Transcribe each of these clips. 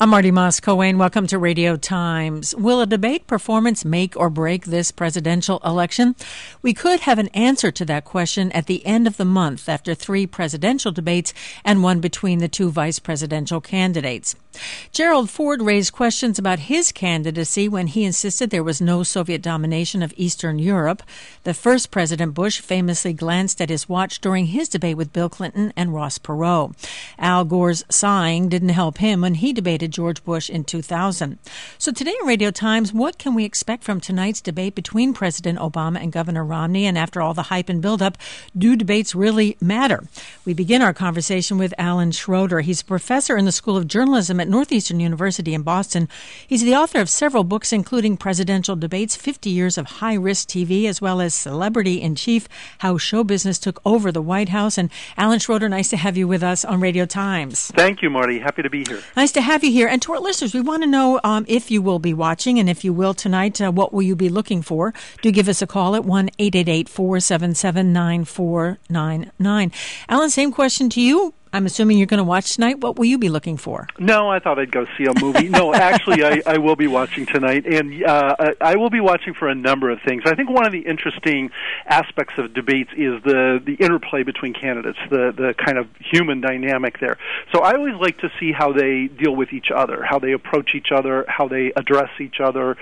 I'm Marty Moss-Coane. Welcome to Radio Times. Will a debate performance make or break this presidential election? We could have an answer to that question at the end of the month after 3 presidential debates and one between the 2 vice presidential candidates. Gerald Ford raised questions about his candidacy when he insisted there was no Soviet domination of Eastern Europe. The first President Bush famously glanced at his watch during his debate with Bill Clinton and Ross Perot. Al Gore's sighing didn't help him when he debated George Bush in 2000. So today in Radio Times, what can we expect from tonight's debate between President Obama and Governor Romney? And after all the hype and buildup, do debates really matter? We begin our conversation with Alan Schroeder. He's a professor in the School of Journalism at Northeastern University in Boston. He's the author of several books, including Presidential Debates, 50 Years of High-Risk TV, as well as Celebrity in Chief, How Show Business Took Over the White House. And Alan Schroeder, nice to have you with us on Radio Times. Thank you, Marty. Happy to be here. Nice to have you here. And to our listeners, we want to know if you will be watching, and if you will tonight, what will you be looking for? Do give us a call at 1-888-477-9499. Alan, same question to you. I'm assuming you're going to watch tonight. What will you be looking for? No, I thought I'd go see a movie. No, actually, I will be watching tonight, and I will be watching for a number of things. I think one of the interesting aspects of debates is the interplay between candidates, the kind of human dynamic there. So I always like to see how they deal with each other, how they approach each other, how they address each other,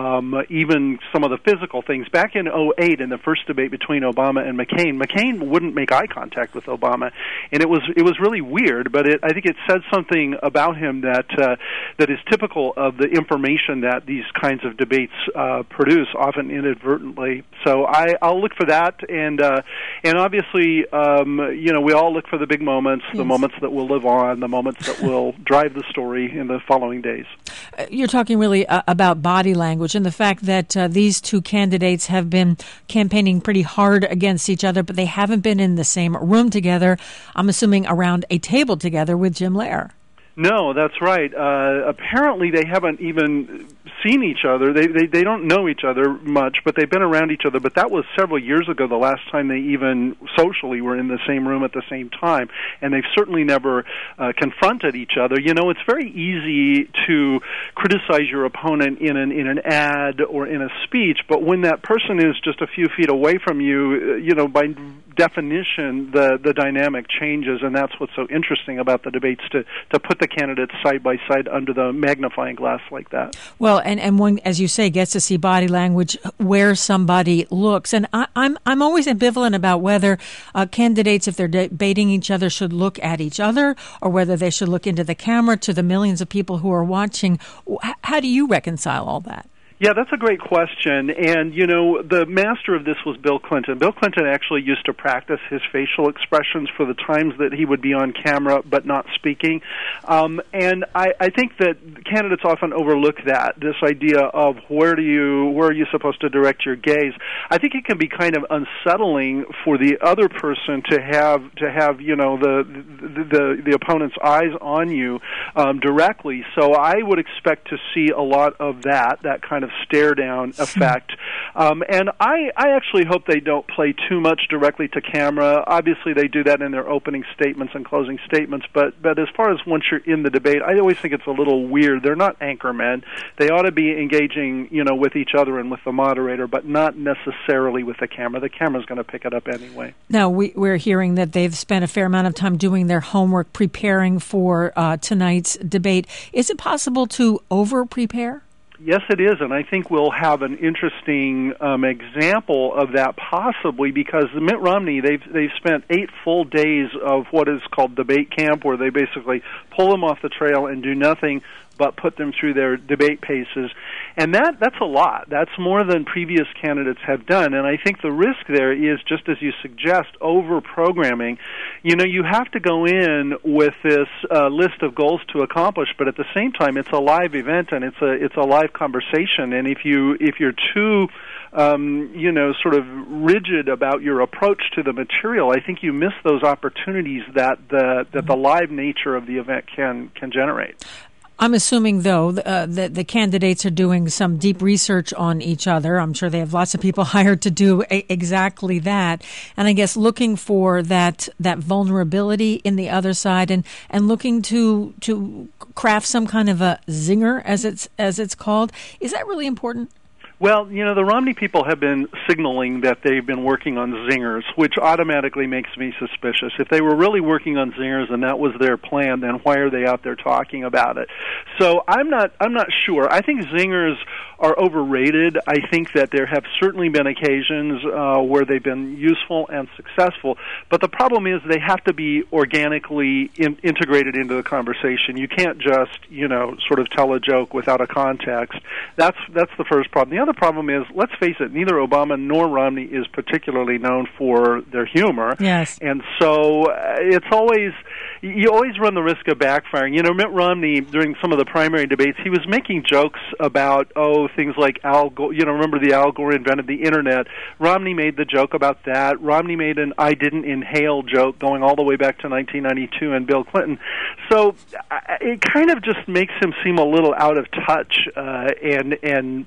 even some of the physical things. Back in 2008, in the first debate between Obama and McCain wouldn't make eye contact with Obama, and it was really weird, but I think it said something about him that is typical of the information that these kinds of debates produce, often inadvertently. So I'll look for that, and obviously, we all look for the big moments, the moments that will live on, the moments that will drive the story in the following days. You're talking really about body language and the fact that these 2 candidates have been campaigning pretty hard against each other, but they haven't been in the same room together. I'm assuming around a table together with Jim Lehrer. No, that's right. Apparently, they haven't even seen each other. They don't know each other much, but they've been around each other. But that was several years ago, the last time they even socially were in the same room at the same time. And they've certainly never confronted each other. You know, it's very easy to criticize your opponent in an ad or in a speech, but when that person is just a few feet away from you, by definition, the dynamic changes, and that's what's so interesting about the debates, to put the candidates side by side under the magnifying glass like that. Well, and one, as you say, gets to see body language, where somebody looks. And I'm always ambivalent about whether candidates, if they're debating each other, should look at each other or whether they should look into the camera to the millions of people who are watching. How do you reconcile all that? Yeah, that's a great question. And, the master of this was Bill Clinton. Bill Clinton actually used to practice his facial expressions for the times that he would be on camera but not speaking. And I think that candidates often overlook this idea of where are you supposed to direct your gaze. I think it can be kind of unsettling for the other person to have the opponent's eyes on you directly. So I would expect to see a lot of that kind of stare-down effect. And I actually hope they don't play too much directly to camera. Obviously, they do that in their opening statements and closing statements, but as far as once you're in the debate, I always think it's a little weird. They're not anchormen. They ought to be engaging, with each other and with the moderator, but not necessarily with the camera. The camera's going to pick it up anyway. Now, we're hearing that they've spent a fair amount of time doing their homework, preparing for tonight's debate. Is it possible to over-prepare? Yes, it is, and I think we'll have an interesting example of that possibly, because Mitt Romney, they've spent 8 full days of what is called debate camp, where they basically pull them off the trail and do nothing but put them through their debate paces. And that's a lot. That's more than previous candidates have done. And I think the risk there is, just as you suggest, over-programming. You have to go in with this list of goals to accomplish, but at the same time, it's a live event and it's a live conversation. And if you're too sort of rigid about your approach to the material, I think you miss those opportunities that the live nature of the event can generate. I'm assuming, though, that the candidates are doing some deep research on each other. I'm sure they have lots of people hired to do exactly that. And I guess looking for that vulnerability in the other side and looking to craft some kind of a zinger, as it's called. Is that really important? Well, the Romney people have been signaling that they've been working on zingers, which automatically makes me suspicious. If they were really working on zingers and that was their plan, then why are they out there talking about it? So I'm not sure. I think zingers are overrated. I think that there have certainly been occasions where they've been useful and successful, but the problem is they have to be organically integrated into the conversation. You can't just, sort of tell a joke without a context. That's the first problem. The other problem is, let's face it, neither Obama nor Romney is particularly known for their humor. Yes. And so you always run the risk of backfiring. Mitt Romney, during some of the primary debates, he was making jokes about, things like Al Gore. Remember the Al Gore invented the Internet. Romney made the joke about that. Romney made an I didn't inhale joke going all the way back to 1992 and Bill Clinton. So it kind of just makes him seem a little out of touch and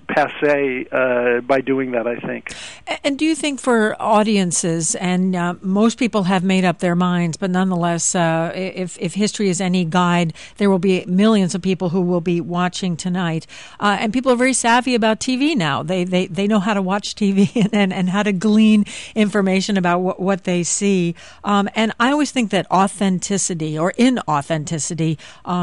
passé by doing that, I think. And do you think for audiences, and most people have made up their minds, but nonetheless, if history is any guide, there will be millions of people who will be watching tonight. And people are very savvy about TV now. They know how to watch TV and how to glean information about what they see. And I always think that authenticity or inauthenticity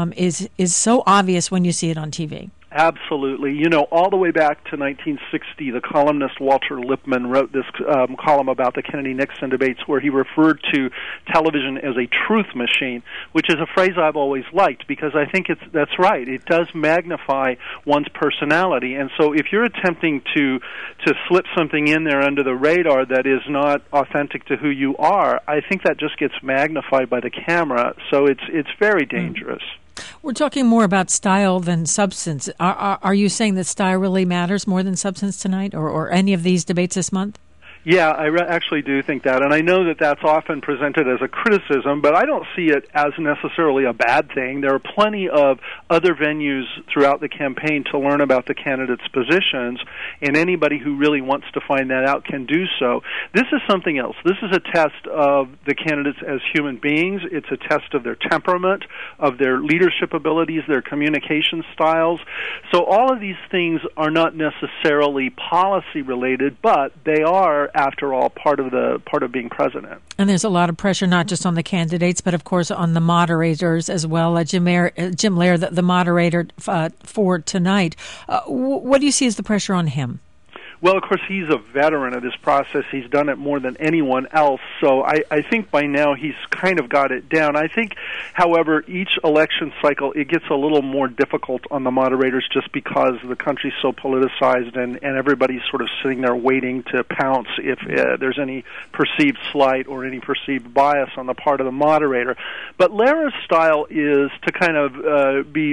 is so obvious when you see it on TV. Absolutely. All the way back to 1960, the columnist Walter Lippmann wrote this column about the Kennedy-Nixon debates where he referred to television as a truth machine, which is a phrase I've always liked because I think that's right. It does magnify one's personality. And so if you're attempting to slip something in there under the radar that is not authentic to who you are, I think that just gets magnified by the camera. So it's very dangerous. We're talking more about style than substance. Are you saying that style really matters more than substance tonight or any of these debates this month? Yeah, I actually do think that, and I know that that's often presented as a criticism, but I don't see it as necessarily a bad thing. There are plenty of other venues throughout the campaign to learn about the candidates' positions, and anybody who really wants to find that out can do so. This is something else. This is a test of the candidates as human beings. It's a test of their temperament, of their leadership abilities, their communication styles. So all of these things are not necessarily policy-related, but they are, after all, part of being president. And there's a lot of pressure not just on the candidates, but of course on the moderators as well. Jim Lehrer, the moderator for tonight. What do you see as the pressure on him? Well, of course, he's a veteran of this process. He's done it more than anyone else, so I think by now he's kind of got it down. I think, however, each election cycle, it gets a little more difficult on the moderators just because the country's so politicized and everybody's sort of sitting there waiting to pounce if there's any perceived slight or any perceived bias on the part of the moderator. But Lehrer's style is to kind of be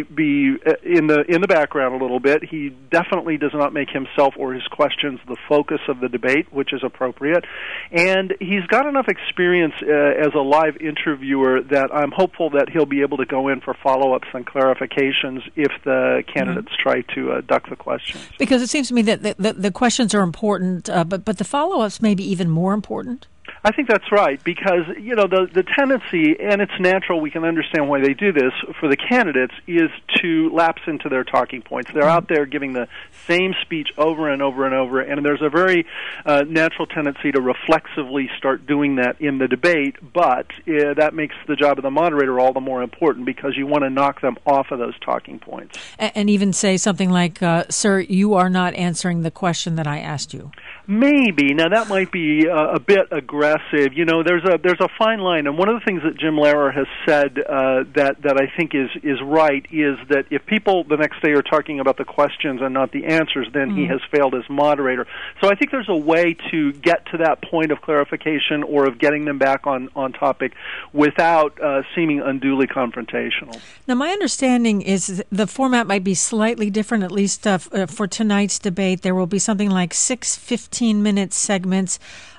in the background a little bit. He definitely does not make himself or his questions the focus of the debate, which is appropriate. And he's got enough experience as a live interviewer that I'm hopeful that he'll be able to go in for follow-ups and clarifications if the candidates try to duck the questions. Because it seems to me that the questions are important, but the follow-ups may be even more important. I think that's right, because, the tendency, and it's natural, we can understand why they do this, for the candidates, is to lapse into their talking points. They're out there giving the same speech over and over and over, and there's a very natural tendency to reflexively start doing that in the debate, but that makes the job of the moderator all the more important, because you want to knock them off of those talking points. And even say something like, sir, you are not answering the question that I asked you. Maybe. Now, that might be a bit aggressive. There's a fine line, and one of the things that Jim Lehrer has said that I think is right is that if people the next day are talking about the questions and not the answers, then he has failed as moderator. So I think there's a way to get to that point of clarification or of getting them back on topic without seeming unduly confrontational. Now, my understanding is the format might be slightly different, at least for tonight's debate. There will be something like 6:15 15-minute segments,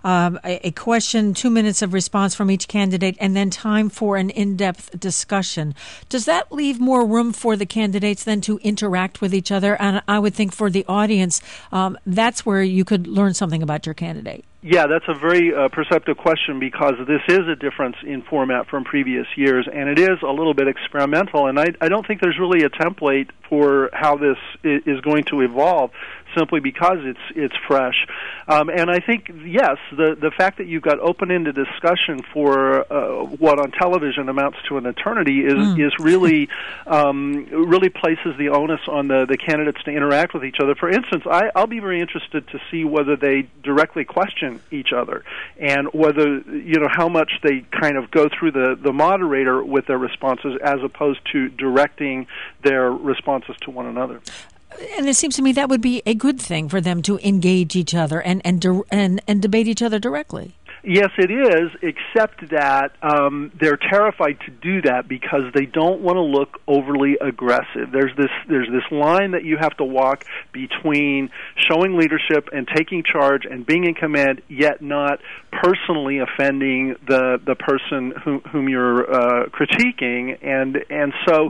a question, 2 minutes of response from each candidate, and then time for an in-depth discussion. Does that leave more room for the candidates then to interact with each other? And I would think for the audience, that's where you could learn something about your candidate. Yeah, that's a very perceptive question, because this is a difference in format from previous years, and it is a little bit experimental, and I don't think there's really a template for how this is going to evolve, simply because it's fresh. And I think, yes, the fact that you've got open-ended discussion for what on television amounts to an eternity is really really places the onus on the candidates to interact with each other. For instance, I'll be very interested to see whether they directly question each other, and whether, how much they kind of go through the moderator with their responses, as opposed to directing their responses to one another. And it seems to me that would be a good thing for them to engage each other and debate each other directly. Yes, it is, except that they're terrified to do that because they don't want to look overly aggressive. There's this line that you have to walk between showing leadership and taking charge and being in command, yet not personally offending the person whom you're critiquing, and so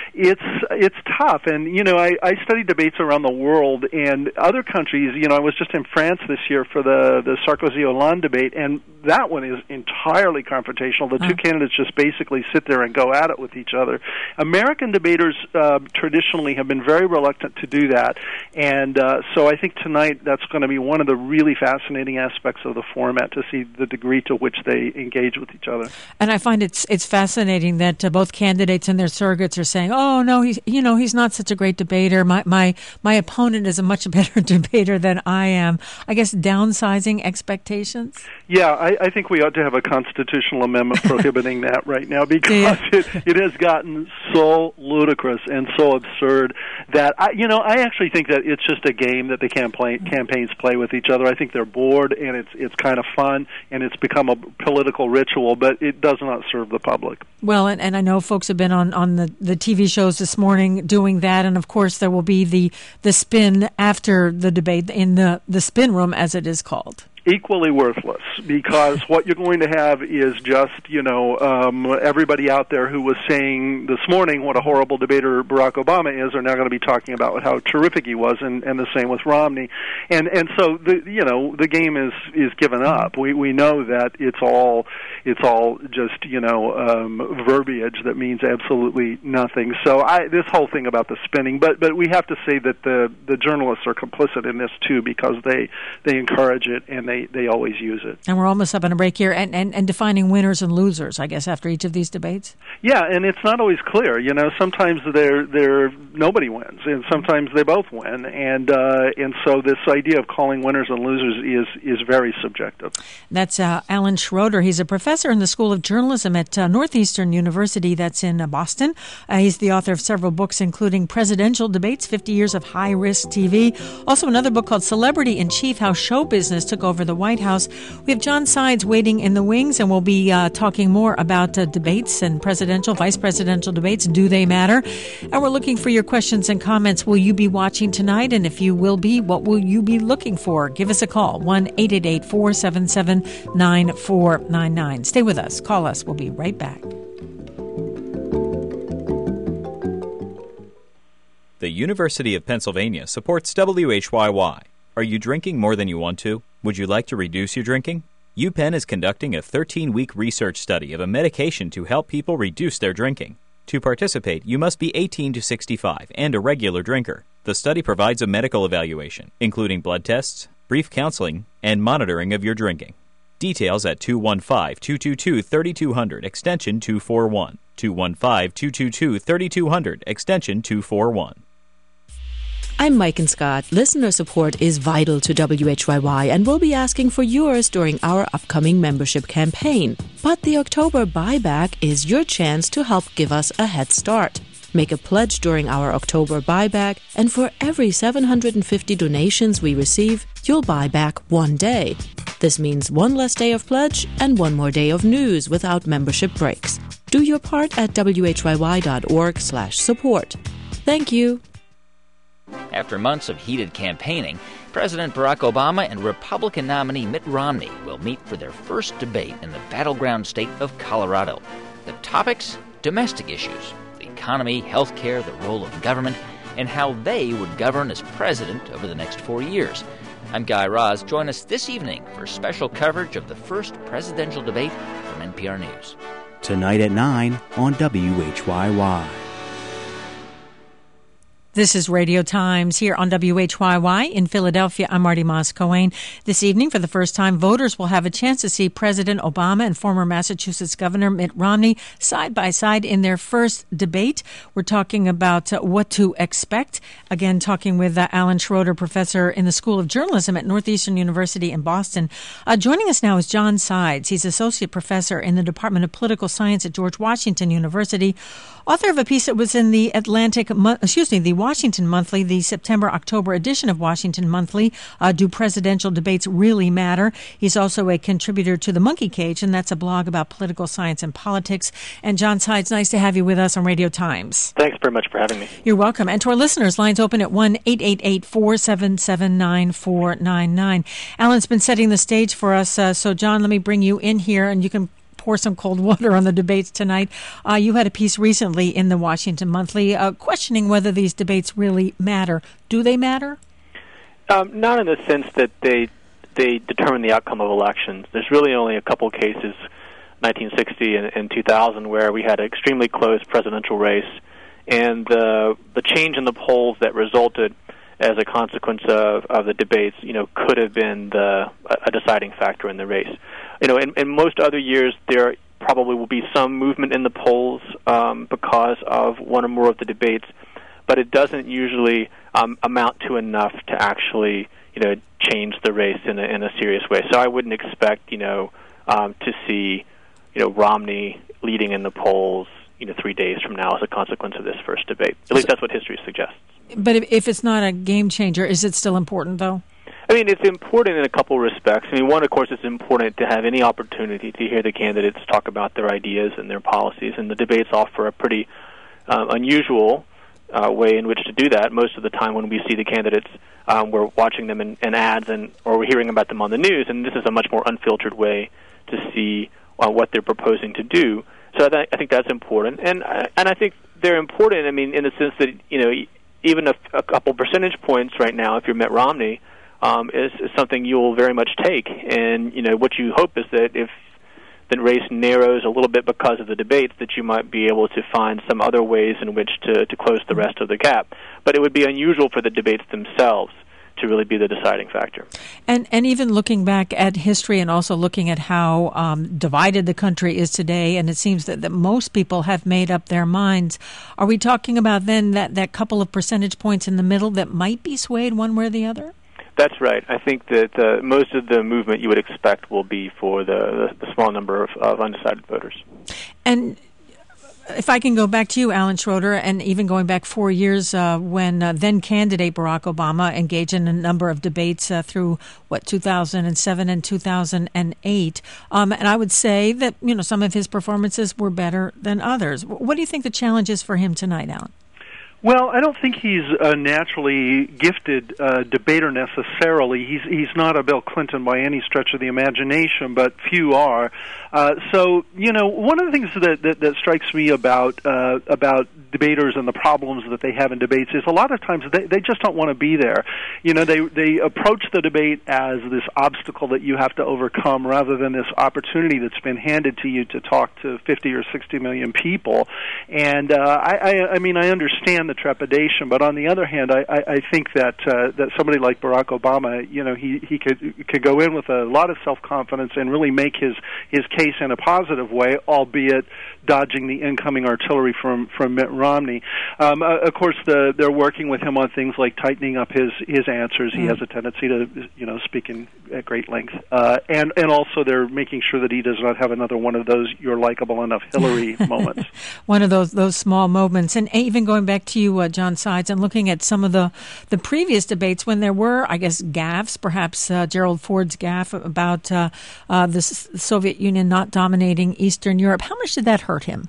it's tough. And I study debates around the world, and other countries. I was just in France this year for the Sarkozy-Hollande debate, and that one is entirely confrontational. The two candidates just basically sit there and go at it with each other. American debaters traditionally have been very reluctant to do that, and so I think tonight that's going to be one of the really fascinating aspects of the format, to see the degree to which they engage with each other. And I find it's fascinating that both candidates and their surrogates are saying, "Oh no, he's not such a great debater. My opponent is a much better debater than I am." I guess downsizing expectations. Yeah, I think we ought to have a constitutional amendment prohibiting that right now, because it has gotten so ludicrous and so absurd that I actually think that it's just a game that the campaigns play with each other. I think they're bored, and it's kind of fun, and it's become a political ritual, but it does not serve the public. Well, and I know folks have been on the TV shows this morning doing that, and of course there will be the spin after the debate in the spin room, as it is called. Equally worthless, because what you're going to have is just, everybody out there who was saying this morning what a horrible debater Barack Obama is are now going to be talking about how terrific he was, and the same with Romney. And so the game is given up. We know that it's all just, verbiage that means absolutely nothing. So this whole thing about the spinning, but we have to say that the journalists are complicit in this too, because they encourage it, and they always use it. And we're almost up on a break here, and defining winners and losers, I guess, after each of these debates. Yeah, and it's not always clear. Sometimes they're nobody wins, and sometimes they both win, and so this idea of calling winners and losers is very subjective. That's Alan Schroeder. He's a professor in the School of Journalism at Northeastern University. That's in Boston. He's the author of several books, including Presidential Debates: 50 Years of High-Risk TV. Also another book called Celebrity in Chief: How Show Business Took Over the White House. We have John Sides waiting in the wings, and we'll be talking more about debates and vice presidential debates. Do they matter? And we're looking for your questions and comments. Will you be watching tonight? And if you will be, what will you be looking for? Give us a call, 1-888-477-9499. Stay with us. Call us. We'll be right back. The University of Pennsylvania supports WHYY. Are you drinking more than you want to? Would you like to reduce your drinking? UPenn is conducting a 13-week research study of a medication to help people reduce their drinking. To participate, you must be 18 to 65 and a regular drinker. The study provides a medical evaluation, including blood tests, brief counseling, and monitoring of your drinking. Details at 215-222-3200, extension 241. 215-222-3200, extension 241. I'm Mike and Scott. Listener support is vital to WHYY, and we'll be asking for yours during our upcoming membership campaign. But the October buyback is your chance to help give us a head start. Make a pledge during our October buyback, and for every 750 donations we receive, you'll buy back one day. This means one less day of pledge and one more day of news without membership breaks. Do your part at whyy.org/support. Thank you. After months of heated campaigning, President Barack Obama and Republican nominee Mitt Romney will meet for their first debate in the battleground state of Colorado. The topics? Domestic issues, the economy, health care, the role of government, and how they would govern as president over the next 4 years. I'm Guy Raz. Join us this evening for special coverage of the first presidential debate from NPR News. Tonight at 9 on WHYY. This is Radio Times here on WHYY in Philadelphia. I'm Marty Moss-Coane. This evening, for the first time, voters will have a chance to see President Obama and former Massachusetts Governor Mitt Romney side by side in their first debate. We're talking about what to expect. Again, talking with Alan Schroeder, professor in the School of Journalism at Northeastern University in Boston. Joining us now is John Sides. He's associate professor in the Department of Political Science at George Washington University, author of a piece that was in the Washington Monthly, the September-October edition of Washington Monthly, Do Presidential Debates Really Matter? He's also a contributor to The Monkey Cage, and that's a blog about political science and politics. And John Sides, nice to have you with us on Radio Times. Thanks very much for having me. You're welcome. And to our listeners, lines open at 1-888-477-9499. Alan's been setting the stage for us, so John, let me bring you in here, and you can pour some cold water on the debates tonight. You had a piece recently in the Washington Monthly questioning whether these debates really matter. Do they matter? Not in the sense that they determine the outcome of elections. There's really only a couple cases, 1960 and 2000, where we had an extremely close presidential race, and the change in the polls that resulted as a consequence of the debates, could have been a deciding factor in the race. In most other years, there probably will be some movement in the polls because of one or more of the debates, but it doesn't usually amount to enough to actually, change the race in a serious way. So I wouldn't expect, to see, Romney leading in the polls, 3 days from now as a consequence of this first debate. At least that's what history suggests. But if it's not a game changer, is it still important, though? It's important in a couple of respects. One, of course, it's important to have any opportunity to hear the candidates talk about their ideas and their policies, and the debates offer a pretty unusual way in which to do that. Most of the time when we see the candidates, we're watching them in ads or we're hearing about them on the news, and this is a much more unfiltered way to see what they're proposing to do. So I think that's important. And I think they're important, in the sense that, even a couple percentage points right now, if you're Mitt Romney, is something you'll very much take. And, what you hope is that if the race narrows a little bit because of the debates, that you might be able to find some other ways in which to close the rest of the gap. But it would be unusual for the debates themselves to really be the deciding factor. And even looking back at history and also looking at how divided the country is today, and it seems that most people have made up their minds, are we talking about then that couple of percentage points in the middle that might be swayed one way or the other? That's right. I think that most of the movement you would expect will be for the small number of undecided voters. And if I can go back to you, Alan Schroeder, and even going back 4 years when then-candidate Barack Obama engaged in a number of debates through, 2007 and 2008. And I would say that, some of his performances were better than others. What do you think the challenge is for him tonight, Alan? Well, I don't think he's a naturally gifted debater necessarily. He's not a Bill Clinton by any stretch of the imagination, but few are. So, one of the things that strikes me about debaters and the problems that they have in debates is a lot of times they just don't want to be there. They approach the debate as this obstacle that you have to overcome rather than this opportunity that's been handed to you to talk to 50 or 60 million people. And I understand the trepidation, but on the other hand, I think that somebody like Barack Obama, he could go in with a lot of self-confidence and really make his case in a positive way, albeit dodging the incoming artillery from Mitt Romney. Of course, they're working with him on things like tightening up his answers. He has a tendency to speak at great length, and also they're making sure that he does not have another one of those "you're likable enough, Hillary" moments. One of those small moments, and even going back to you, John Sides, and looking at some of the previous debates when there were, I guess, gaffes, perhaps Gerald Ford's gaffe about the Soviet Union not dominating Eastern Europe. How much did that hurt him?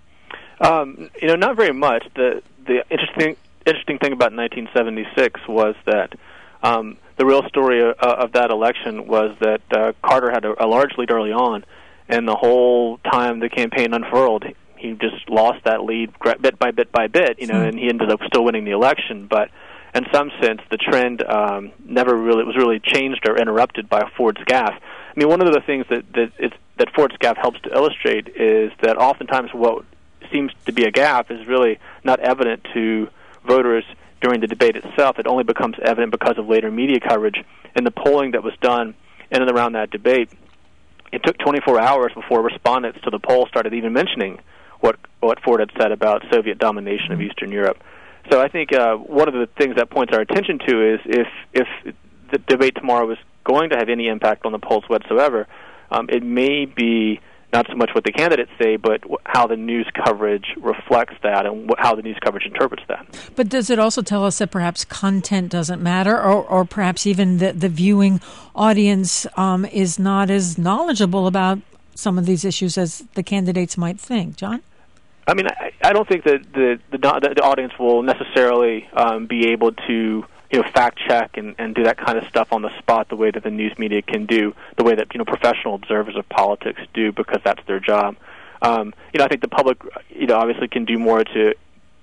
Not very much. The interesting thing about 1976 was that the real story of that election was that Carter had a large lead early on, and the whole time the campaign unfurled, he just lost that lead bit by bit, and he ended up still winning the election. But in some sense, the trend never really changed or interrupted by Ford's gaffe. I mean, one of the things that Ford's gaffe helps to illustrate is that oftentimes what seems to be a gaffe is really not evident to voters during the debate itself. It only becomes evident because of later media coverage. And the polling that was done in and around that debate, it took 24 hours before respondents to the poll started even mentioning what Ford had said about Soviet domination of Eastern Europe. So I think one of the things that points our attention to is if the debate tomorrow is going to have any impact on the polls whatsoever, it may be not so much what the candidates say, but how the news coverage reflects that and how the news coverage interprets that. But does it also tell us that perhaps content doesn't matter, or perhaps even the viewing audience is not as knowledgeable about some of these issues as the candidates might think? John? I mean, I don't think that the audience will necessarily be able to fact check and do that kind of stuff on the spot the way that the news media can do, the way that professional observers of politics do, because that's their job. I think the public obviously can do more to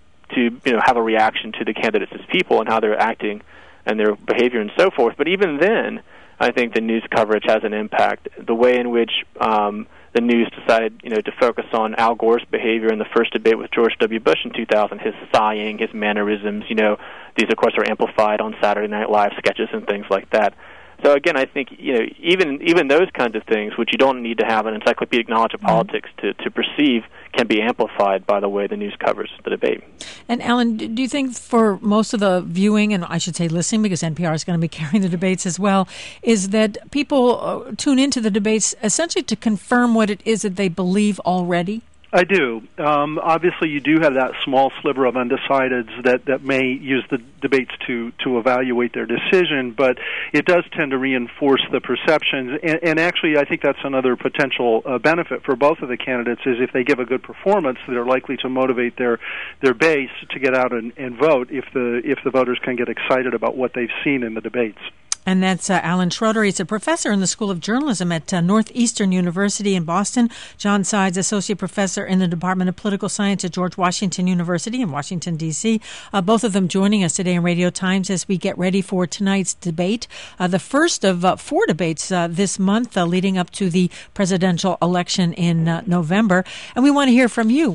have a reaction to the candidates as people and how they're acting and their behavior and so forth. But even then, I think the news coverage has an impact. The way in which the news decided, to focus on Al Gore's behavior in the first debate with George W. Bush in 2000, his sighing, his mannerisms, these, of course, are amplified on Saturday Night Live sketches and things like that. So, again, I think, even those kinds of things, which you don't need to have an encyclopedic knowledge of politics to perceive, can be amplified by the way the news covers the debate. And, Alan, do you think for most of the viewing, and I should say listening, because NPR is going to be carrying the debates as well, is that people tune into the debates essentially to confirm what it is that they believe already? I do. Obviously, you do have that small sliver of undecideds that may use the debates to evaluate their decision, but it does tend to reinforce the perceptions. And actually, I think that's another potential benefit for both of the candidates is if they give a good performance, they're likely to motivate their base to get out and vote if the voters can get excited about what they've seen in the debates. And that's Alan Schroeder. He's a professor in the School of Journalism at Northeastern University in Boston. John Sides, associate professor in the Department of Political Science at George Washington University in Washington, D.C. Both of them joining us today in Radio Times as we get ready for tonight's debate. The first of 4 debates this month leading up to the presidential election in November. And we want to hear from you.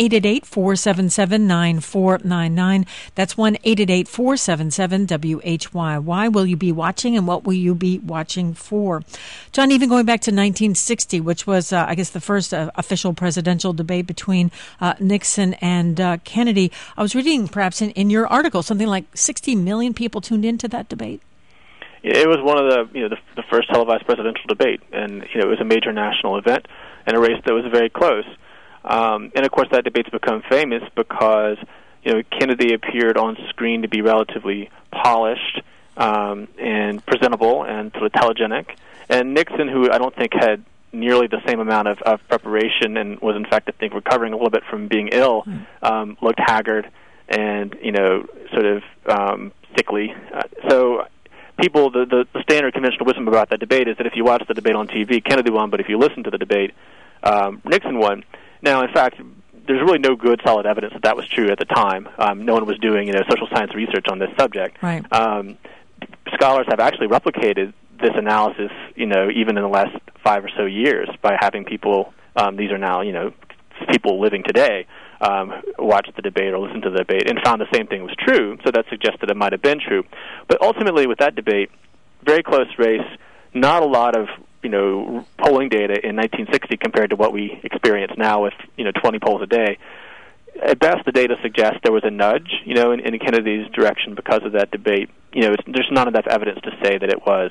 1-888-477-9499. That's 1-888-477-WHYY. Will you be watching, and what will you be watching for? John, even going back to 1960, which was, I guess, the first official presidential debate between Nixon and Kennedy, I was reading perhaps in your article something like 60 million people tuned into that debate. It was one of the first televised presidential debate, and it was a major national event and a race that was very close. And of course, that debate's become famous because Kennedy appeared on screen to be relatively polished and presentable and sort of telegenic. And Nixon, who I don't think had nearly the same amount of preparation and was, in fact, I think, recovering a little bit from being ill, looked haggard and, sort of sickly. So people, the standard conventional wisdom about that debate is that if you watch the debate on TV, Kennedy won, but if you listen to the debate, Nixon won. Now, in fact, there's really no good, solid evidence that was true at the time. No one was doing, social science research on this subject. Right. Scholars have actually replicated this analysis, even in the last 5 or so years by having people, these are now, people living today, watch the debate or listen to the debate and found the same thing was true, so that suggests that it might have been true. But ultimately, with that debate, very close race, not a lot of, polling data in 1960 compared to what we experience now with, 20 polls a day. At best, the data suggests there was a nudge, in Kennedy's direction because of that debate. There's not enough evidence to say that it was,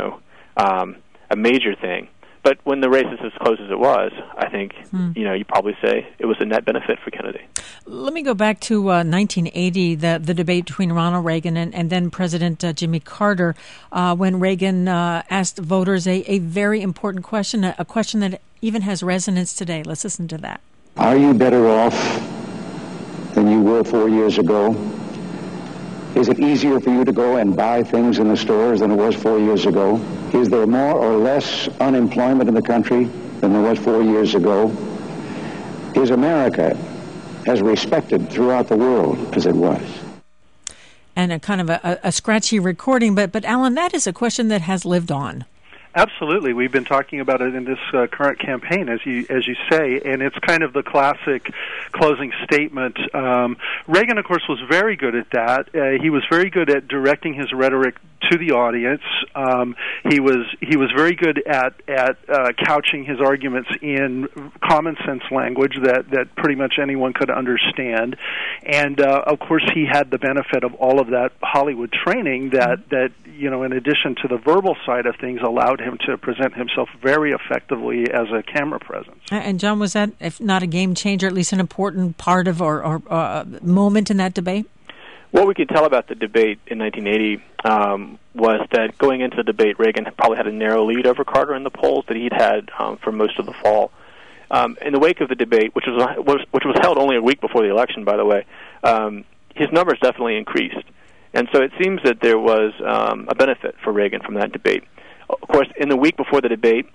a major thing. But when the race is as close as it was, I think, you probably say it was a net benefit for Kennedy. Let me go back to 1980, the debate between Ronald Reagan and then President Jimmy Carter, when Reagan asked voters a very important question, a question that even has resonance today. Let's listen to that. Are you better off than you were 4 years ago? Is it easier for you to go and buy things in the stores than it was 4 years ago? Is there more or less unemployment in the country than there was 4 years ago? Is America as respected throughout the world as it was? And a kind of a scratchy recording, but Alan, that is a question that has lived on. Absolutely. We've been talking about it in this current campaign, as you say, and it's kind of the classic closing statement. Reagan, of course, was very good at that. He was very good at directing his rhetoric to the audience. He was very good at couching his arguments in common sense language that pretty much anyone could understand. And of course, he had the benefit of all of that Hollywood training that in addition to the verbal side of things, allowed him to present himself very effectively as a camera presence. And John, was that, if not a game changer, at least an important part of or moment in that debate? What we could tell about the debate in 1980 was that going into the debate, Reagan probably had a narrow lead over Carter in the polls that he'd had for most of the fall. In the wake of the debate, which was held only a week before the election, by the way, his numbers definitely increased. And so it seems that there was a benefit for Reagan from that debate. Of course, in the week before the debate,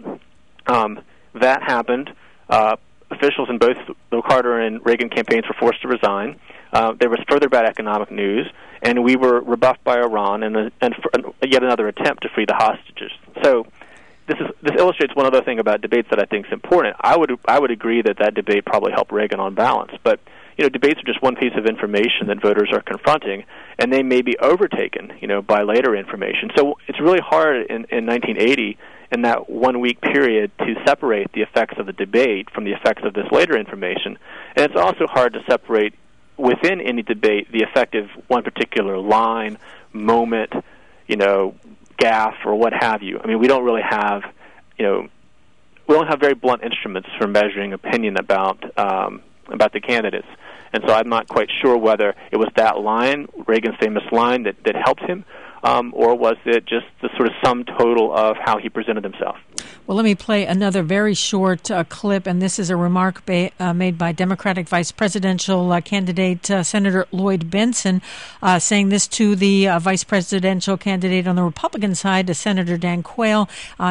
that happened. Officials in both the Carter and Reagan campaigns were forced to resign. There was further bad economic news, and we were rebuffed by Iran and yet another attempt to free the hostages. So this illustrates one other thing about debates that I think is important. I would agree that debate probably helped Reagan on balance, but debates are just one piece of information that voters are confronting, and they may be overtaken, by later information. So it's really hard in 1980, in that 1 week period, to separate the effects of the debate from the effects of this later information. And it's also hard to separate within any debate the effect of one particular line, moment, gaffe, or what have you. I mean, we don't really have, we don't have very blunt instruments for measuring opinion about the candidates. And so I'm not quite sure whether it was that line, Reagan's famous line, that helped him, or was it just the sort of sum total of how he presented himself? Well, let me play another very short clip, and this is a remark made by Democratic Vice Presidential candidate Senator Lloyd Bentsen, saying this to the Vice Presidential candidate on the Republican side, Senator Dan Quayle,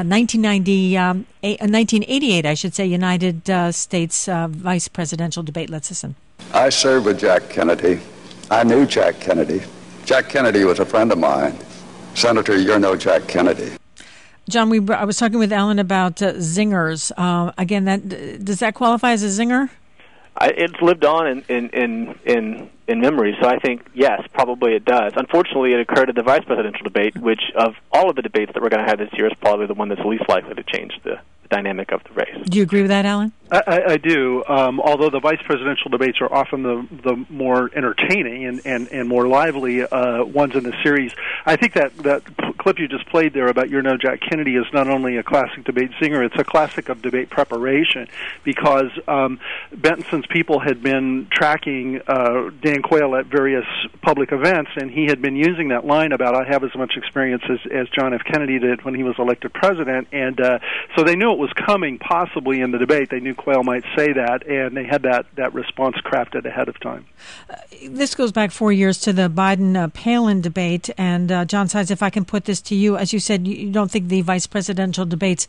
1988, I should say, United States Vice Presidential debate. Let's listen. I served with Jack Kennedy. I knew Jack Kennedy. Jack Kennedy was a friend of mine. Senator, you're no Jack Kennedy. John, I was talking with Alan about zingers. Again, does that qualify as a zinger? It's lived on in memory, so I think, yes, probably it does. Unfortunately, it occurred at the vice presidential debate, which of all of the debates that we're going to have this year is probably the one that's least likely to change the dynamic of the race. Do you agree with that, Alan? I do. Although the vice presidential debates are often the more entertaining and more lively ones in the series, I think that clip you just played there about You're No Jack Kennedy is not only a classic debate zinger, it's a classic of debate preparation, because Bentsen's people had been tracking Dan Quayle at various public events, and he had been using that line about I have as much experience as John F. Kennedy did when he was elected president, and so they knew it was coming possibly in the debate. They knew Quayle might say that, and they had that response crafted ahead of time. This goes back 4 years to the Biden-Palin debate, and John Sides, if I can put this to you, as you said, you don't think the vice presidential debates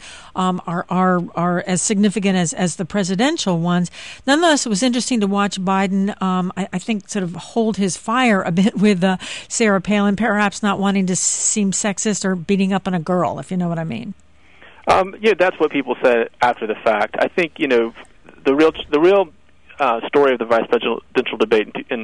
are as significant as the presidential ones. Nonetheless, it was interesting to watch Biden, I think, sort of hold his fire a bit with Sarah Palin, perhaps not wanting to seem sexist or beating up on a girl, if you know what I mean. Yeah, that's what people said after the fact. I think the real story of the vice presidential debate in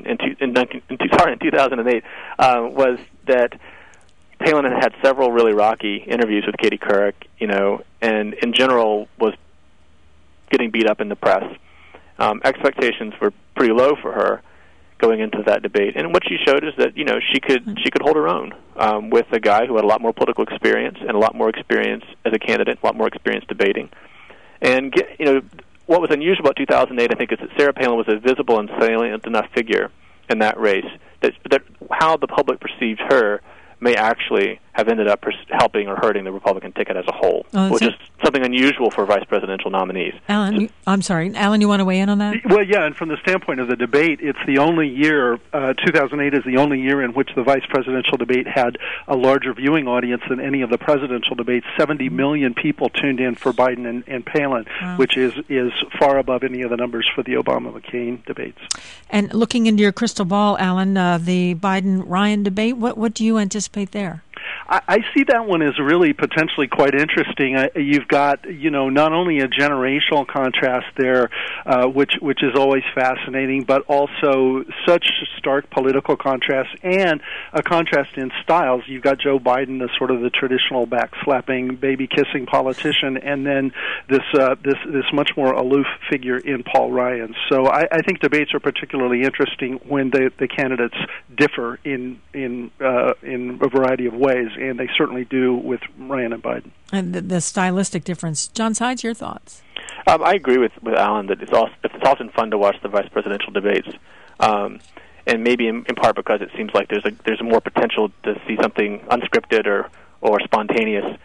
2008 was that Palin had several really rocky interviews with Katie Couric, and in general was getting beat up in the press. Expectations were pretty low for her going into that debate, and what she showed is that she could hold her own with a guy who had a lot more political experience and a lot more experience as a candidate, a lot more experience debating. And what was unusual about 2008, I think, is that Sarah Palin was a visible and salient enough figure in that race that how the public perceived her may actually have ended up helping or hurting the Republican ticket as a whole, which is something unusual for vice presidential nominees. Alan, I'm sorry. Alan, you want to weigh in on that? Well, yeah, and from the standpoint of the debate, it's the only year, 2008 is the only year in which the vice presidential debate had a larger viewing audience than any of the presidential debates. 70 million people tuned in for Biden and Palin, which is far above any of the numbers for the Obama-McCain debates. And looking into your crystal ball, Alan, the Biden-Ryan debate, what do you anticipate there? I see that one as really potentially quite interesting. You've got, not only a generational contrast there, which is always fascinating, but also such stark political contrast and a contrast in styles. You've got Joe Biden, the sort of the traditional backslapping, baby-kissing politician, and then this much more aloof figure in Paul Ryan. So I think debates are particularly interesting when the candidates differ in a variety of ways. And they certainly do with Ryan and Biden. And the stylistic difference. John Sides, your thoughts? I agree with Alan that it's often fun to watch the vice presidential debates, and maybe in part because it seems like there's more potential to see something unscripted or spontaneous.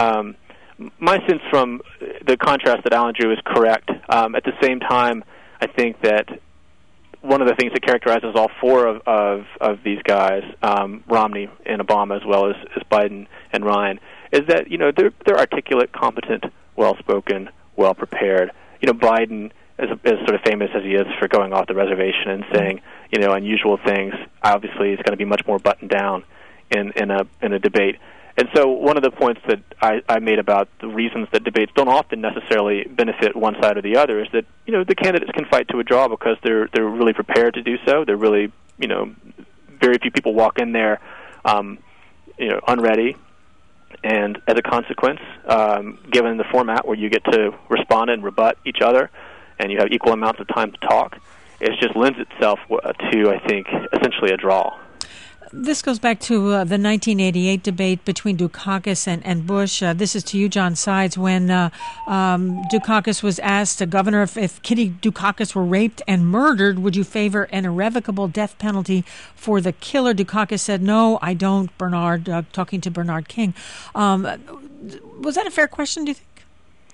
My sense from the contrast that Alan drew is correct. At the same time, I think that one of the things that characterizes all four of these guys, Romney and Obama, as well as Biden and Ryan, is that they're articulate, competent, well-spoken, well-prepared. Biden, as sort of famous as he is for going off the reservation and saying unusual things, obviously is going to be much more buttoned down in a debate. And so one of the points that I made about the reasons that debates don't often necessarily benefit one side or the other is that, the candidates can fight to a draw because they're really prepared to do so. They're really, very few people walk in there, unready. And as a consequence, given the format where you get to respond and rebut each other and you have equal amounts of time to talk, it just lends itself to, I think, essentially a draw. This goes back to the 1988 debate between Dukakis and Bush. This is to you, John Sides, when Dukakis was asked, Governor, if Kitty Dukakis were raped and murdered, would you favor an irrevocable death penalty for the killer? Dukakis said, no, I don't, Bernard, talking to Bernard King. Was that a fair question, do you think?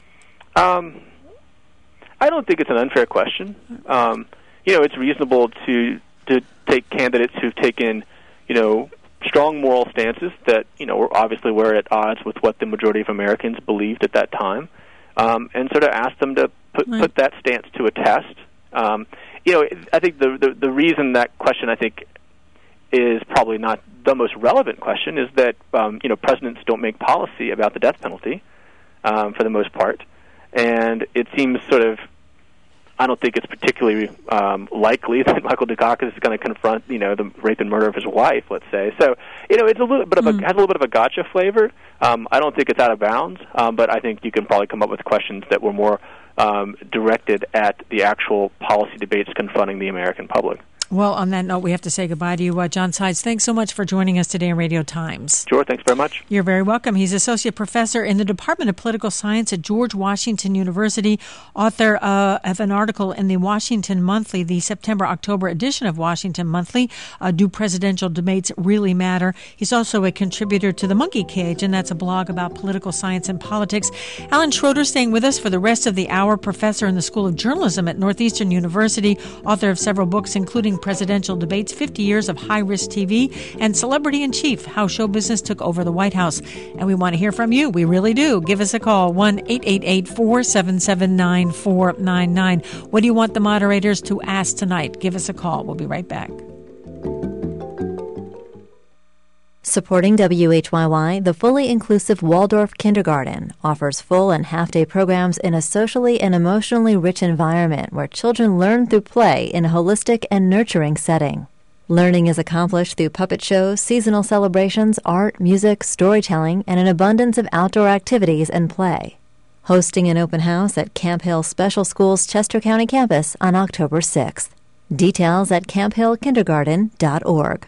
I don't think it's an unfair question. It's reasonable to take candidates who've taken strong moral stances that, obviously were at odds with what the majority of Americans believed at that time, and sort of ask them to put that stance to a test. I think the reason that question, I think, is probably not the most relevant question is that, presidents don't make policy about the death penalty, for the most part, and it seems sort of, I don't think it's particularly likely that Michael Dukakis is going to confront, the rape and murder of his wife, let's say. So, it's a little bit of has a little bit of a gotcha flavor. I don't think it's out of bounds, but I think you can probably come up with questions that were more directed at the actual policy debates confronting the American public. Well, on that note, we have to say goodbye to you. John Sides, thanks so much for joining us today on Radio Times. Sure, thanks very much. You're very welcome. He's Associate Professor in the Department of Political Science at George Washington University, author of an article in the Washington Monthly, the September-October edition of Washington Monthly, Do Presidential Debates Really Matter? He's also a contributor to The Monkey Cage, and that's a blog about political science and politics. Alan Schroeder staying with us for the rest of the hour, professor in the School of Journalism at Northeastern University, author of several books, including Presidential Debates, 50 Years of High-Risk TV, and Celebrity in Chief, How Show Business Took Over the White House. And we want to hear from you. We really do. Give us a call, 1-888-477-9499. What do you want the moderators to ask tonight? Give us a call. We'll be right back. Supporting WHYY, the fully inclusive Waldorf Kindergarten offers full and half-day programs in a socially and emotionally rich environment where children learn through play in a holistic and nurturing setting. Learning is accomplished through puppet shows, seasonal celebrations, art, music, storytelling, and an abundance of outdoor activities and play. Hosting an open house at Camp Hill Special Schools Chester County campus on October 6th. Details at camphillkindergarten.org.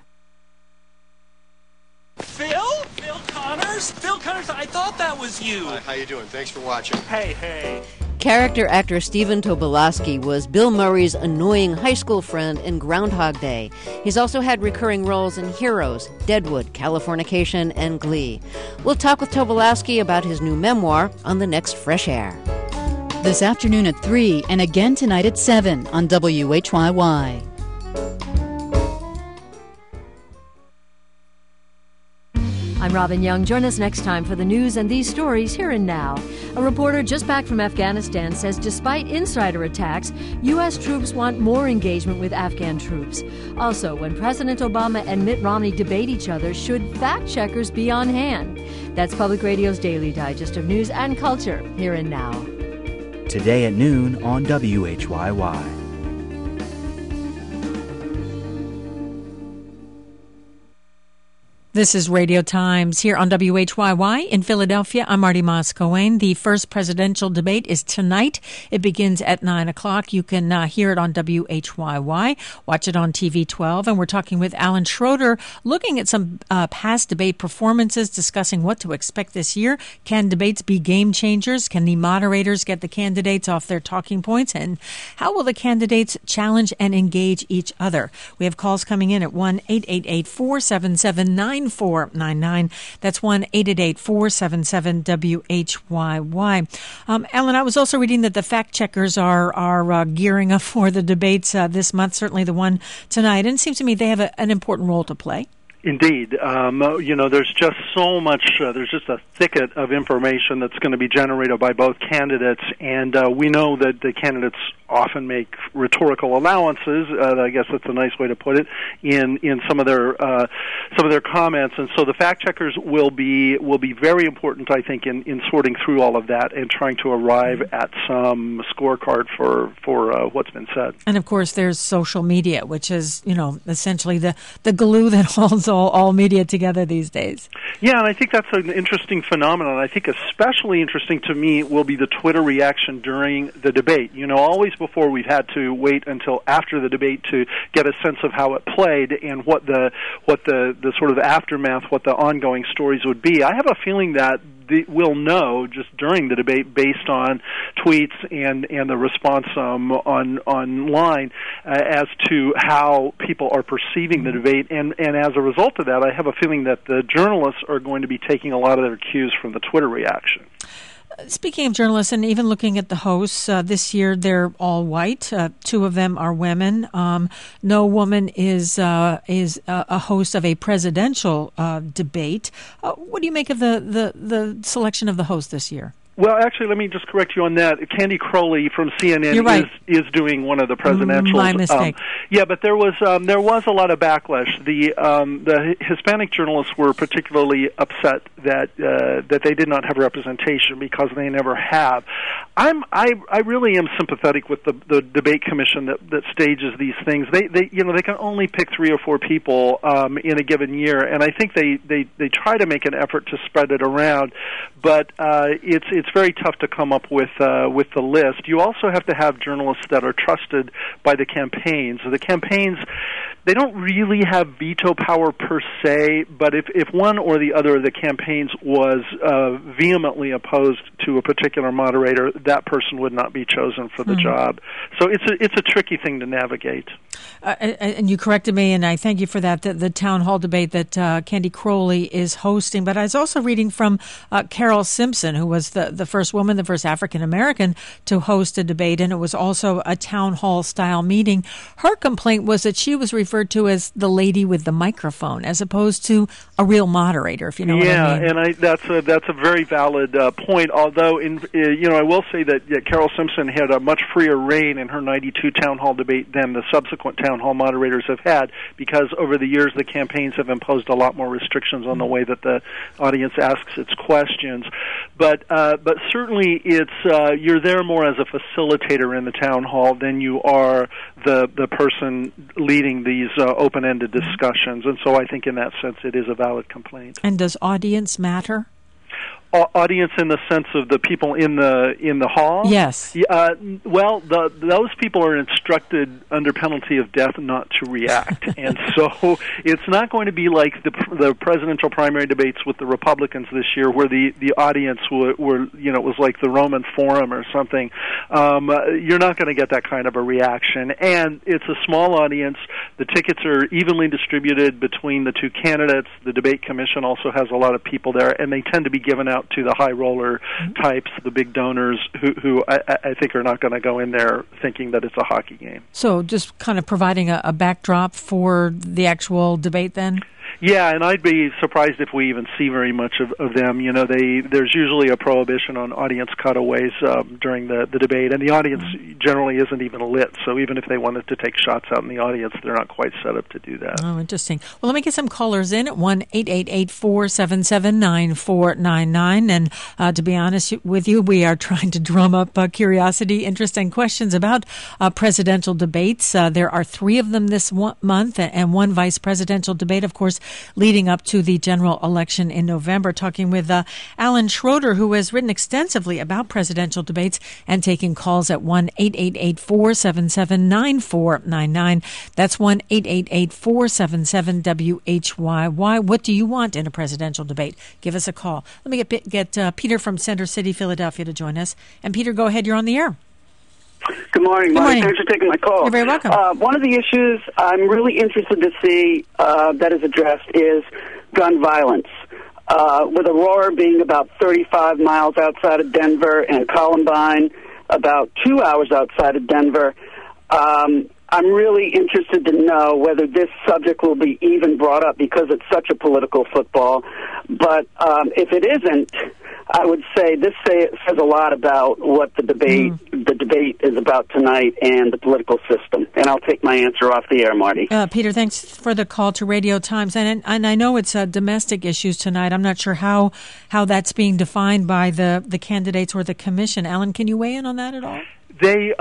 Phil Connors, I thought that was you. How you doing? Thanks for watching. Hey. Character actor Stephen Tobolowsky was Bill Murray's annoying high school friend in Groundhog Day. He's also had recurring roles in Heroes, Deadwood, Californication, and Glee. We'll talk with Tobolowsky about his new memoir on the next Fresh Air. This afternoon at 3 and again tonight at 7 on WHYY. I'm Robin Young. Join us next time for the news and these stories here and now. A reporter just back from Afghanistan says despite insider attacks, U.S. troops want more engagement with Afghan troops. Also, when President Obama and Mitt Romney debate each other, should fact-checkers be on hand? That's Public Radio's Daily Digest of News and Culture, here and now. Today at noon on WHYY. This is Radio Times here on WHYY in Philadelphia. I'm Marty Moscowane. The first presidential debate is tonight. It begins at 9 o'clock. You can hear it on WHYY, watch it on TV 12. And we're talking with Alan Schroeder, looking at some past debate performances, discussing what to expect this year. Can debates be game changers? Can the moderators get the candidates off their talking points? And how will the candidates challenge and engage each other? We have calls coming in at 1-888-477-9499. That's 1-888-477-WHYY. Alan, I was also reading that the fact checkers are gearing up for the debates this month, certainly the one tonight. And it seems to me they have an important role to play. Indeed. There's just so much, there's just a thicket of information that's going to be generated by both candidates, and we know that the candidates often make rhetorical allowances, I guess that's a nice way to put it, in some of their comments, and so the fact checkers will be very important, I think, in sorting through all of that and trying to arrive at some scorecard for what's been said. And of course there's social media, which is, essentially the glue that holds all media together these days. Yeah, and I think that's an interesting phenomenon. I think especially interesting to me will be the Twitter reaction during the debate. Always before we've had to wait until after the debate to get a sense of how it played and what the sort of aftermath, what the ongoing stories would be. I have a feeling that we'll know just during the debate based on tweets and the response online as to how people are perceiving the debate. And as a result of that, I have a feeling that the journalists are going to be taking a lot of their cues from the Twitter reaction. Speaking of journalists, and even looking at the hosts, this year they're all white. Two of them are women. No woman is a host of a presidential debate. What do you make of the selection of the host this year? Well, actually, let me just correct you on that. Candy Crowley from CNN is doing one of the presidentials. My mistake. But there was a lot of backlash. The Hispanic journalists were particularly upset that they did not have representation because they never have. I really am sympathetic with the debate commission that stages these things. They can only pick 3 or 4 people in a given year, and I think they try to make an effort to spread it around, but it's very tough to come up with the list. You also have to have journalists that are trusted by the campaigns. The campaigns, they don't really have veto power per se, but if one or the other of the campaigns was vehemently opposed to a particular moderator, that person would not be chosen for the job. So it's a tricky thing to navigate. And you corrected me, and I thank you for that, the town hall debate that Candy Crowley is hosting. But I was also reading from Carol Simpson, who was the first woman, the first African-American to host a debate, and it was also a town hall-style meeting. Her complaint was that she was referred to as the lady with the microphone, as opposed to a real moderator, if you know what I mean. Yeah, and that's a very valid point, although, I will say that Carol Simpson had a much freer reign in her 92 town hall debate than the subsequent town hall moderators have had, because over the years the campaigns have imposed a lot more restrictions on the way that the audience asks its questions. But certainly you're there more as a facilitator in the town hall than you are the person leading these open-ended discussions. And so I think in that sense it is a valid complaint. And does audience matter? Audience in the sense of the people in the hall? Yes. Well, those people are instructed under penalty of death not to react, and so it's not going to be like the presidential primary debates with the Republicans this year, where the audience were it was like the Roman Forum or something. You're not going to get that kind of a reaction, and it's a small audience. The tickets are evenly distributed between the two candidates. The debate commission also has a lot of people there, and they tend to be given out to the high roller types, the big donors, who I think are not going to go in there thinking that it's a hockey game. So just kind of providing a backdrop for the actual debate then? Yeah, and I'd be surprised if we even see very much of them. There's usually a prohibition on audience cutaways during the debate, and the audience generally isn't even lit, so even if they wanted to take shots out in the audience, they're not quite set up to do that. Oh, interesting. Well, let me get some callers in at 1-888-477-9499, and to be honest with you, we are trying to drum up curiosity, interest, and questions about presidential debates. There are 3 of them this month, and 1 vice presidential debate, of course, leading up to the general election in November. Talking with Alan Schroeder, who has written extensively about presidential debates, and taking calls at 1-888-477-9499. That's 1-888-477-WHYY. What do you want in a presidential debate? Give us a call. Let me get Peter from Center City, Philadelphia to join us. And Peter, go ahead. You're on the air. Good morning, Mike. Thanks for taking my call. You're very welcome. One of the issues I'm really interested to see that is addressed is gun violence. With Aurora being about 35 miles outside of Denver and Columbine about 2 hours outside of Denver, I'm really interested to know whether this subject will be even brought up because it's such a political football. But if it isn't, I would say this says a lot about what the debate is about tonight and the political system. And I'll take my answer off the air, Marty. Peter, thanks for the call to Radio Times. And I know it's domestic issues tonight. I'm not sure how that's being defined by the candidates or the commission. Alan, can you weigh in on that at all? They've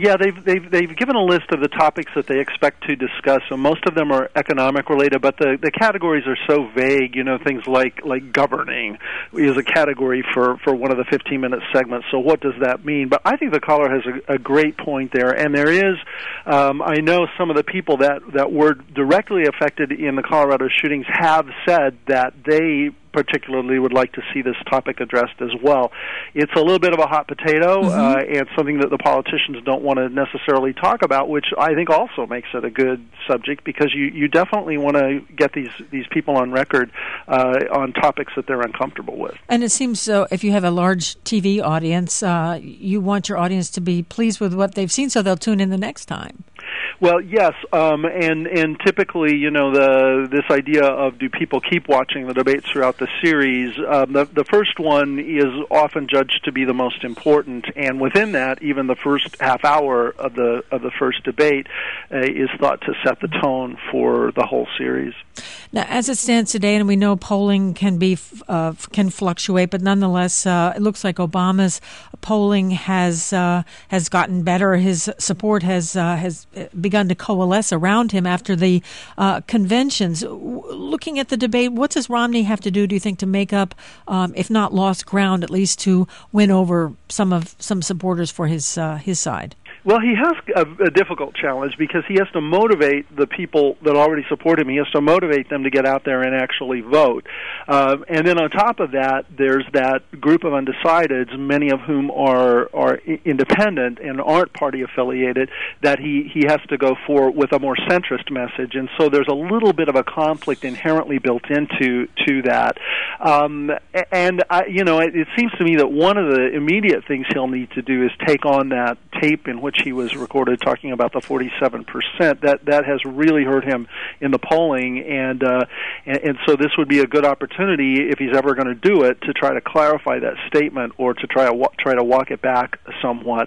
given a list of the topics that they expect to discuss, and most of them are economic related, but the categories are so vague. Things like governing is a category for one of the 15-minute segments. So what does that mean? But I think the caller has a great point there, and there is. I know some of the people that were directly affected in the Colorado shootings have said that they particularly would like to see this topic addressed as well. It's a little bit of a hot potato and something that the politicians don't want to necessarily talk about, which I think also makes it a good subject because you definitely want to get these people on record on topics that they're uncomfortable with. And it seems so if you have a large TV audience, you want your audience to be pleased with what they've seen so they'll tune in the next time. Well, yes, and typically, this idea of do people keep watching the debates throughout the series? The first one is often judged to be the most important, and within that, even the first half hour of the first debate is thought to set the tone for the whole series. Now, as it stands today, and we know polling can fluctuate, but nonetheless, it looks like Obama's polling has gotten better. His support has begun to coalesce around him after the conventions. Looking at the debate, what does Romney have to do you think, to make up, if not lost ground, at least to win over some supporters for his side? Well, he has a difficult challenge because he has to motivate the people that already support him. He has to motivate them to get out there and actually vote. And then on top of that, there's that group of undecideds, many of whom are independent and aren't party affiliated, that he has to go for with a more centrist message. And so there's a little bit of a conflict inherently built into that. It seems to me that one of the immediate things he'll need to do is take on that tape in which he was recorded talking about the 47%. That has really hurt him in the polling, and so this would be a good opportunity if he's ever going to do it to try to clarify that statement or to try to walk it back somewhat.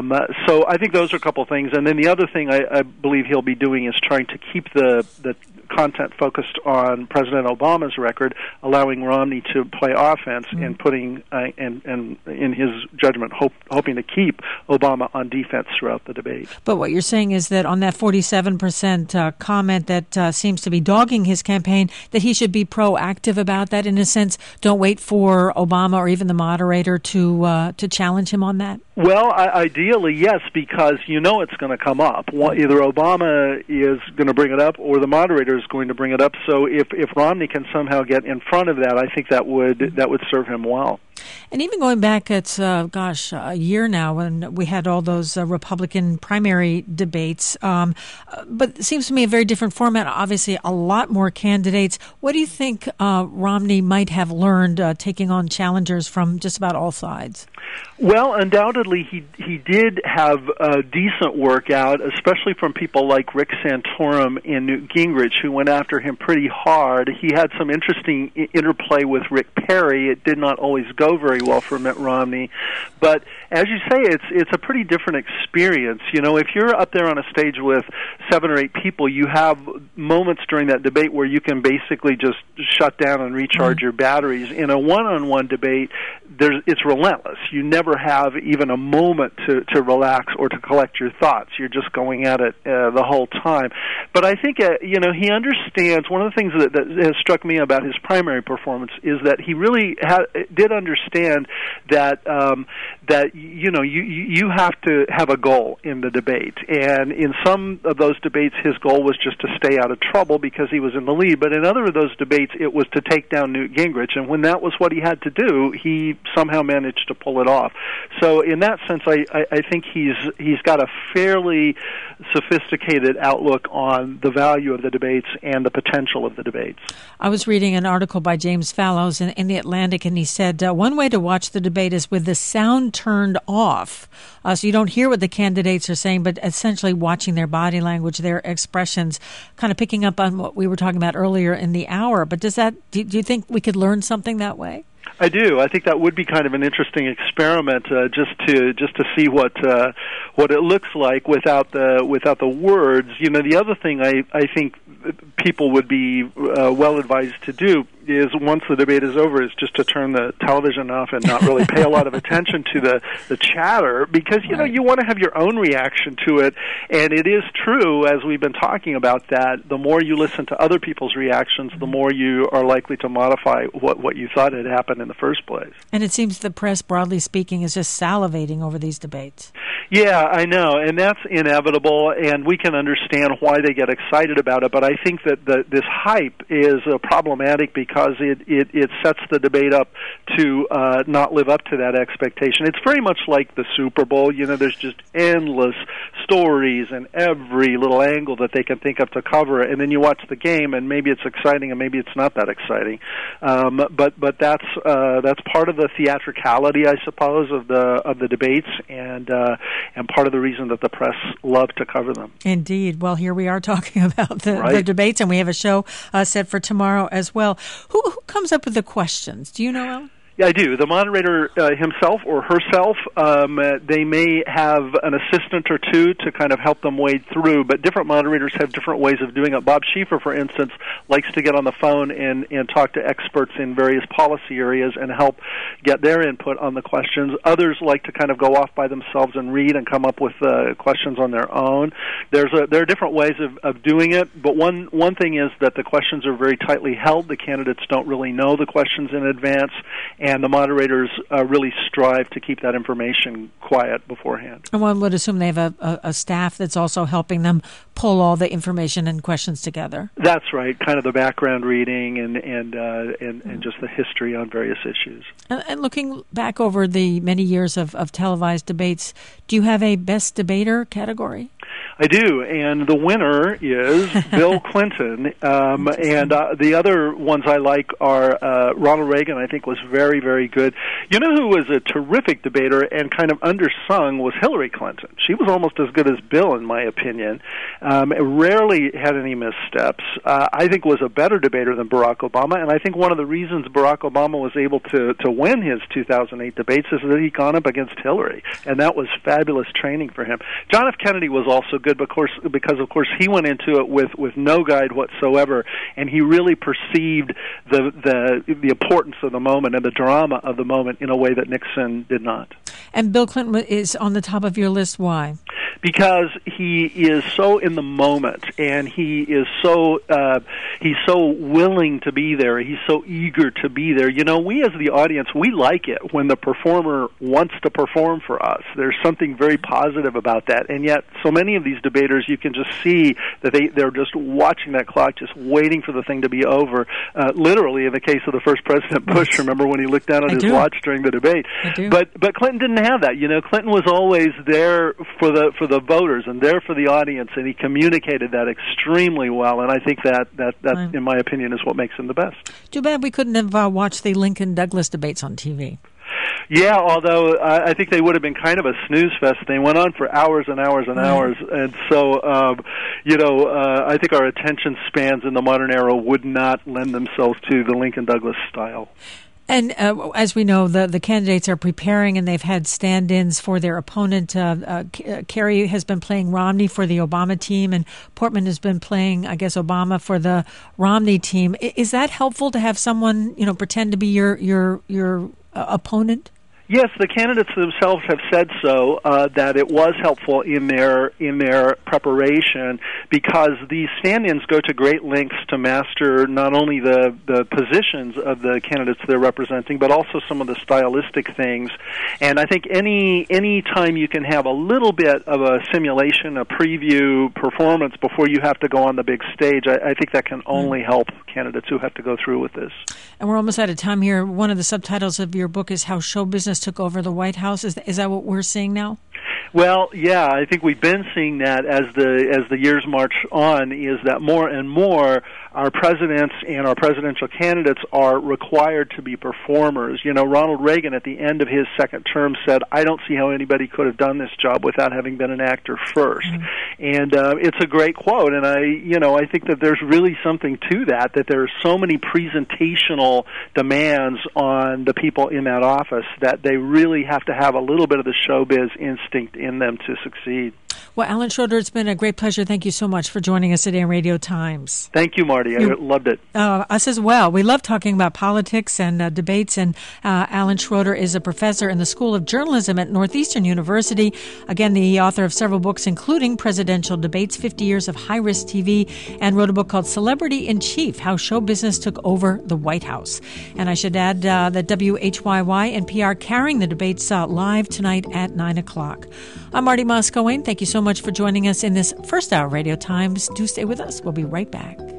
So I think those are a couple of things, and then the other thing I believe he'll be doing is trying to keep the content focused on President Obama's record, allowing Romney to play offense and putting, and in his judgment, hoping to keep Obama on defense throughout the debate. But what you're saying is that on that 47% comment that seems to be dogging his campaign, that he should be proactive about that. In a sense, don't wait for Obama or even the moderator to challenge him on that. Well, ideally, yes, because it's going to come up. Either Obama is going to bring it up or the moderator is going to bring it up. So if Romney can somehow get in front of that, I think that would serve him well. And even going back, it's, a year now when we had all those Republican primary debates. But it seems to me a very different format, obviously a lot more candidates. What do you think Romney might have learned taking on challengers from just about all sides? Well, undoubtedly, he did have decent work out, especially from people like Rick Santorum and Newt Gingrich, who went after him pretty hard. He had some interesting interplay with Rick Perry. It did not always go very well for Mitt Romney. But as you say, it's a pretty different experience. If you're up there on a stage with 7 or 8 people, you have moments during that debate where you can basically just shut down and recharge your batteries. In a one-on-one debate, it's relentless. You never have even a moment to relax or to collect your thoughts. You're just going at it the whole time. But I think he understands. One of the things that has struck me about his primary performance is that he really did understand that you have to have a goal in the debate. And in some of those debates, his goal was just to stay out of trouble because he was in the lead. But in other of those debates, it was to take down Newt Gingrich. And when that was what he had to do, he somehow managed to pull it off. So in that sense, I think he's got a fairly sophisticated outlook on the value of the debates and the potential of the debates. I was reading an article by James Fallows in The Atlantic, and he said one way to watch the debate is with the sound turned off, so you don't hear what the candidates are saying, but essentially watching their body language, their expressions, kind of picking up on what we were talking about earlier in the hour. But do you think we could learn something that way? I do. I think that would be kind of an interesting experiment, just to see what it looks like without the words. The other thing I think people would be well advised to do is once the debate is over is just to turn the television off and not really pay a lot of attention to the chatter, because you want to have your own reaction to it. And it is true, as we've been talking about, that the more you listen to other people's reactions, the more you are likely to modify what you thought had happened in the first place. And it seems the press, broadly speaking, is just salivating over these debates. Yeah, I know, and that's inevitable, and we can understand why they get excited about it, but I think that this hype is problematic because it sets the debate up to not live up to that expectation. It's very much like the Super Bowl. There's just endless stories and every little angle that they can think of to cover it, and then you watch the game, and maybe it's exciting and maybe it's not that exciting. But that's part of the theatricality, I suppose, of the debates, and part of the reason that the press love to cover them. Indeed. Well, here we are talking about the debates, and we have a show set for tomorrow as well. Who comes up with the questions? Do you know, Alan? Yeah, I do. The moderator himself or herself, they may have an assistant or two to kind of help them wade through, but different moderators have different ways of doing it. Bob Schieffer, for instance, likes to get on the phone and talk to experts in various policy areas and help get their input on the questions. Others like to kind of go off by themselves and read and come up with questions on their own. There are different ways of doing it, but one thing is that the questions are very tightly held. The candidates don't really know the questions in advance, and the moderators really strive to keep that information quiet beforehand. And one would assume they have a staff that's also helping them pull all the information and questions together. That's right, kind of the background reading and just the history on various issues. And looking back over the many years of televised debates, do you have a best debater category? I do, and the winner is Bill Clinton, and the other ones I like are Ronald Reagan, I think was very, very good. You know who was a terrific debater and kind of undersung was Hillary Clinton. She was almost as good as Bill, in my opinion. Rarely had any missteps. I think was a better debater than Barack Obama, and I think one of the reasons Barack Obama was able to win his 2008 debates is that he gone up against Hillary, and that was fabulous training for him. John F. Kennedy was also good. good because of course he went into it with no guide whatsoever, and he really perceived the importance of the moment and the drama of the moment in a way that Nixon did not. And Bill Clinton is on the top of your list. Why? Because he is so in the moment, and he is so willing to be there. He's so eager to be there. You know, we as the audience, we like it when the performer wants to perform for us. There's something very positive about that, and yet so many of these debaters, you can just see that they're just watching that clock, just waiting for the thing to be over. Literally, in the case of the first President Bush, remember when he looked down at his watch during the debate? But Clinton didn't have that. You know, Clinton was always there for the voters and there for the audience, and he communicated that extremely well. And I think that in my opinion, is what makes him the best. Too bad we couldn't have watched the Lincoln-Douglas debates on TV. Yeah, although I think they would have been kind of a snooze fest. They went on for hours and hours and hours, and so I think our attention spans in the modern era would not lend themselves to the Lincoln-Douglas style. And as we know, the candidates are preparing, and they've had stand-ins for their opponent. Kerry has been playing Romney for the Obama team, and Portman has been playing, I guess, Obama for the Romney team. Is that helpful to have someone, pretend to be your opponent? Yes, the candidates themselves have said so, that it was helpful in their preparation, because these stand-ins go to great lengths to master not only the positions of the candidates they're representing, but also some of the stylistic things. And I think any time you can have a little bit of a simulation, a preview performance before you have to go on the big stage, I think that can only help candidates who have to go through with this. And we're almost out of time here. One of the subtitles of your book is How Show Business Took Over the White House. Is that what we're seeing now? Well, yeah, I think we've been seeing that as the years march on, is that more and more our presidents and our presidential candidates are required to be performers. You know, Ronald Reagan at the end of his second term said, "I don't see how anybody could have done this job without having been an actor first." And it's a great quote, and I think that there's really something to that there are so many presentational demands on the people in that office that they really have to have a little bit of the showbiz instinct in them to succeed. Well, Alan Schroeder, it's been a great pleasure. Thank you so much for joining us today on Radio Times. Thank you, Marty. I loved it. Us as well. We love talking about politics and debates, and Alan Schroeder is a professor in the School of Journalism at Northeastern University. Again, the author of several books, including Presidential Debates, 50 Years of High-Risk TV, and wrote a book called Celebrity in Chief, How Show Business Took Over the White House. And I should add that WHYY and PR carrying the debates live tonight at 9 o'clock. I'm Marty Moscowane. Thank you so much for joining us in this first hour of Radio Times. Do stay with us. We'll be right back.